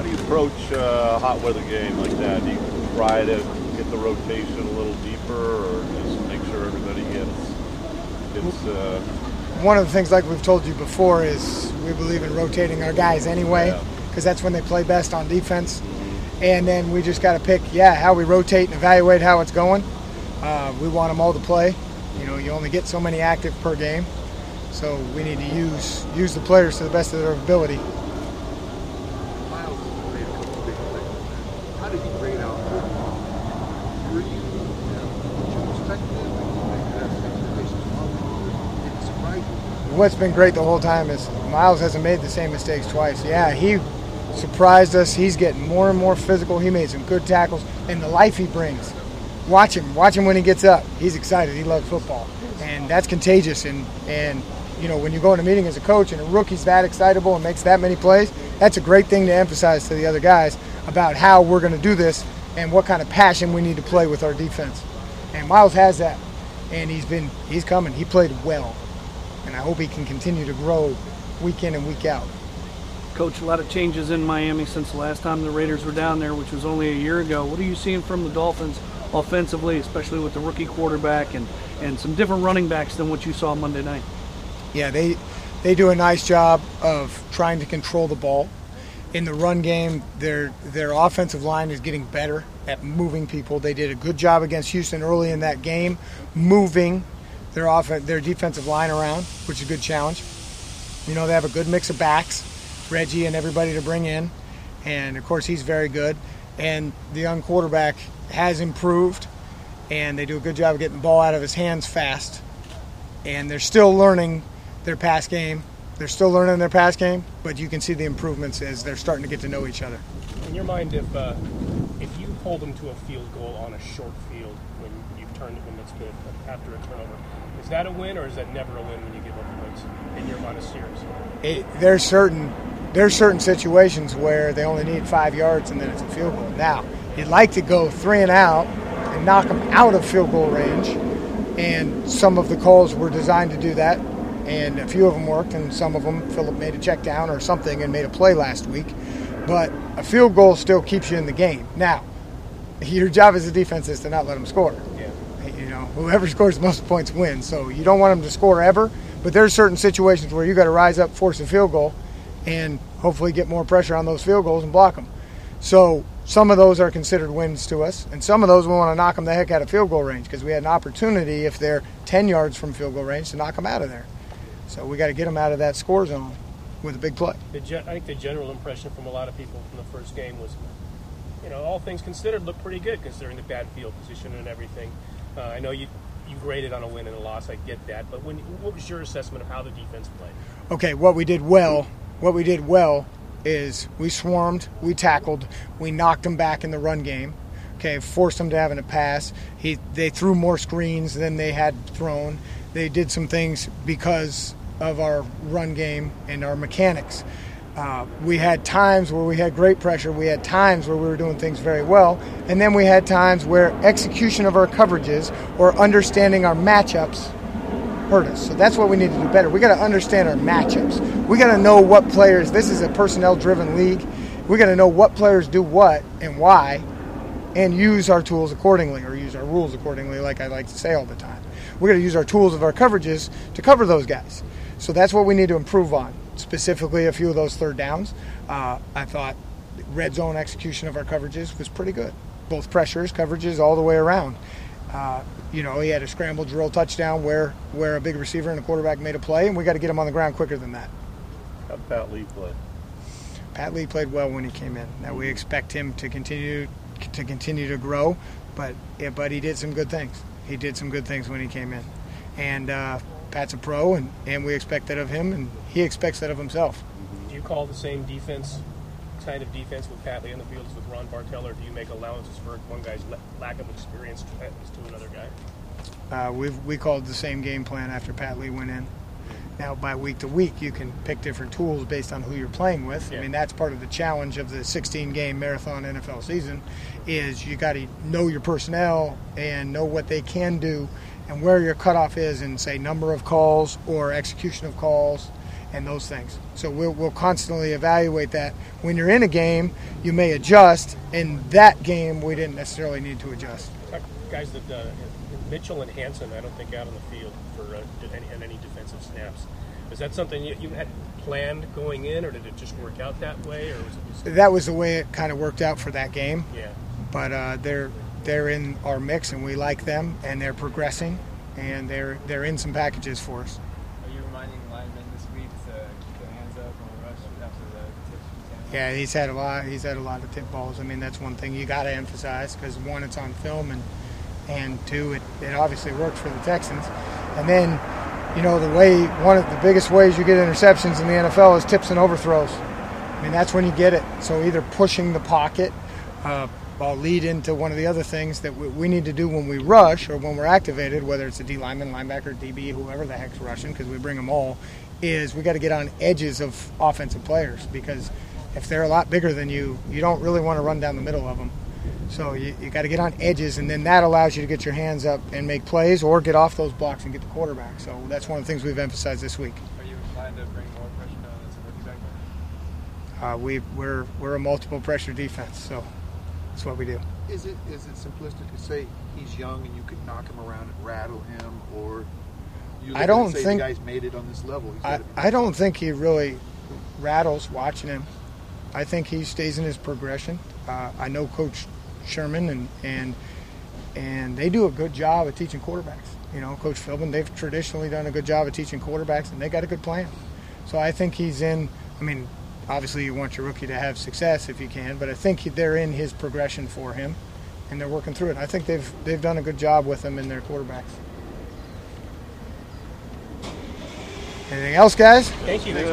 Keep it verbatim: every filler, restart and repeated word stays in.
How do you approach uh, a hot weather game like that? Do you try to get the rotation a little deeper, or just make sure everybody gets gets? Uh... One of the things, like we've told you before, is we believe in rotating our guys anyway, because yeah. that's when they play best on defense. Mm-hmm. And then we just got to pick, yeah, how we rotate and evaluate how it's going. Uh, we want them all to play. You know, you only get so many active per game, so we need to use use the players to the best of their ability. Miles made a couple of big plays. How did he grade out? Were you, you know, expecting it? Did you have expectations wrong? Did it surprise you? What's been great the whole time is Miles hasn't made the same mistakes twice. Yeah, he surprised us. He's getting more and more physical. He made some good tackles, and the life he brings. Watch him. Watch him when he gets up. He's excited. He loves football. And that's contagious. And, and, you know, when you go in a meeting as a coach and a rookie's that excitable and makes that many plays, that's a great thing to emphasize to the other guys about how we're going to do this and what kind of passion we need to play with our defense. And Miles has that. And he's been, he's coming. He played well. And I hope he can continue to grow week in and week out. Coach, a lot of changes in Miami since the last time the Raiders were down there, which was only a year ago. What are you seeing from the Dolphins offensively, especially with the rookie quarterback and, and some different running backs than what you saw Monday night? Yeah, they they do a nice job of trying to control the ball. In the run game, their their offensive line is getting better at moving people. They did a good job against Houston early in that game, moving their off their defensive line around, which is a good challenge. You know, they have a good mix of backs, Reggie and everybody to bring in, and of course he's very good. And the young quarterback has improved, and they do a good job of getting the ball out of his hands fast. And they're still learning their pass game. They're still learning their pass game, but you can see the improvements as they're starting to get to know each other. In your mind, if uh, if you hold them to a field goal on a short field when you've turned when it's good after a turnover, is that a win or is that never a win when you give up points in your mind of series? It, there's certain there's certain situations where they only need five yards and then it's a field goal. Now, you'd like to go three and out and knock them out of field goal range, and some of the calls were designed to do that, and a few of them worked, and some of them, Philip made a check down or something and made a play last week. But a field goal still keeps you in the game. Now, your job as a defense is to not let them score. Yeah. You know, whoever scores the most points wins. So you don't want them to score ever, but there's certain situations where you got to rise up, force a field goal, and hopefully get more pressure on those field goals and block them. So some of those are considered wins to us, and some of those we want to knock them the heck out of field goal range because we had an opportunity, if they're ten yards from field goal range, to knock them out of there. So we got to get them out of that score zone with a big play. The gen- I think the general impression from a lot of people from the first game was, you know, all things considered, looked pretty good considering the bad field position and everything. Uh, I know you you graded on a win and a loss. I get that, but when what was your assessment of how the defense played? Okay, what we did well, what we did well is we swarmed, we tackled, we knocked them back in the run game. Okay, forced them to having a pass. He they threw more screens than they had thrown. They did some things because of our run game and our mechanics. Uh, we had times where we had great pressure. We had times where we were doing things very well. And then we had times where execution of our coverages or understanding our matchups hurt us. So that's what we need to do better. We got to understand our matchups. We got to know what players, this is a personnel-driven league. We got to know what players do what and why and use our tools accordingly or use our rules accordingly, like I like to say all the time. We got to use our tools of our coverages to cover those guys. So that's what we need to improve on. Specifically, a few of those third downs. Uh, I thought red zone execution of our coverages was pretty good. Both pressures, coverages, all the way around. Uh, you know, he had a scramble drill touchdown where, where a big receiver and a quarterback made a play, and we got to get him on the ground quicker than that. How did Pat Lee play? Pat Lee played well when he came in. Now we expect him to continue to continue to grow, but yeah, but he did some good things. He did some good things when he came in, and uh, Pat's a pro, and, and we expect that of him, and he expects that of himself. Do you call the same defense, kind of defense with Pat Lee in the field as with Ron Bartell, or do you make allowances for one guy's lack of experience as to another guy? Uh, we we called the same game plan after Pat Lee went in. Now, by week to week, you can pick different tools based on who you're playing with. Yeah. I mean, that's part of the challenge of the sixteen-game marathon N F L season is you got to know your personnel and know what they can do and where your cutoff is in, say, number of calls or execution of calls and those things. So we'll, we'll constantly evaluate that. When you're in a game, you may adjust. In that game, we didn't necessarily need to adjust. Guys that uh, Mitchell and Hansen, I don't think out on the field for uh, any, any defensive snaps. Is that something you, you had planned going in, or did it just work out that way, or was it just... That was the way it kind of worked out for that game. Yeah. But uh, they're they're in our mix, and we like them, and they're progressing, and they're they're in some packages for us. Are you reminding linemen this week to keep their hands up on the rush after the tips from Tannehill? Yeah, he's had a lot. He's had a lot of tip balls. I mean, that's one thing you got to emphasize because one, it's on film, and and two, it, it obviously worked for the Texans. And then, you know, the way one of the biggest ways you get interceptions in the N F L is tips and overthrows. I mean, that's when you get it. So either pushing the pocket, uh, will lead into one of the other things that we, we need to do when we rush or when we're activated, whether it's a D lineman, linebacker, D B, whoever the heck's rushing, because we bring them all, is we got to get on edges of offensive players, because if they're a lot bigger than you, you don't really want to run down the middle of them. So you, you got to get on edges, and then that allows you to get your hands up and make plays or get off those blocks and get the quarterback. So that's one of the things we've emphasized this week. Are you inclined to bring more pressure down as a rookie back there? Uh, we, we're, we're a multiple pressure defense, so that's what we do. Is it is it simplistic to say he's young and you could knock him around and rattle him, or you look I at it don't and say think- the guy's made it on this level? He's I, gotta be- I don't think he really rattles watching him. I think he stays in his progression. Uh, I know Coach Sherman and and and they do a good job of teaching quarterbacks. You know, Coach Philbin, they've traditionally done a good job of teaching quarterbacks, and they got a good plan. So I think he's in. I mean, obviously you want your rookie to have success if you can, but I think he, they're in his progression for him, and they're working through it. I think they've they've done a good job with him and their quarterbacks. Anything else, guys? Thank you.